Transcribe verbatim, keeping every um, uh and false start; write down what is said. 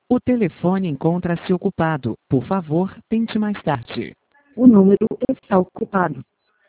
O telefone encontra-se ocupado. Por favor, tente mais tarde. O número está ocupado.